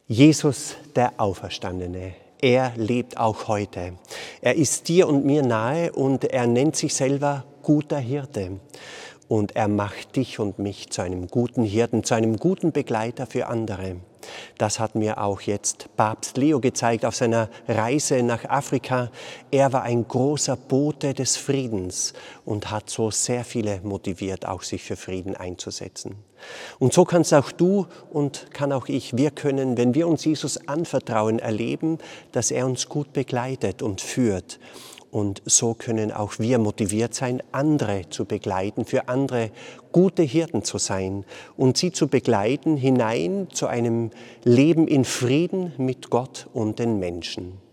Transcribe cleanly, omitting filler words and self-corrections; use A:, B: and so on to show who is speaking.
A: Jesus, der Auferstandene, er lebt auch heute. Er ist dir und mir nahe und er nennt sich selber guter Hirte. Und er macht dich und mich zu einem guten Hirten, zu einem guten Begleiter für andere. Das hat mir auch jetzt Papst Leo gezeigt auf seiner Reise nach Afrika. Er war ein großer Bote des Friedens und hat so sehr viele motiviert, auch sich für Frieden einzusetzen. Und so kannst auch du und kann auch ich, wir können, wenn wir uns Jesus anvertrauen, erleben, dass er uns gut begleitet und führt. Und so können auch wir motiviert sein, andere zu begleiten, für andere gute Hirten zu sein und sie zu begleiten hinein zu einem Leben in Frieden mit Gott und den Menschen.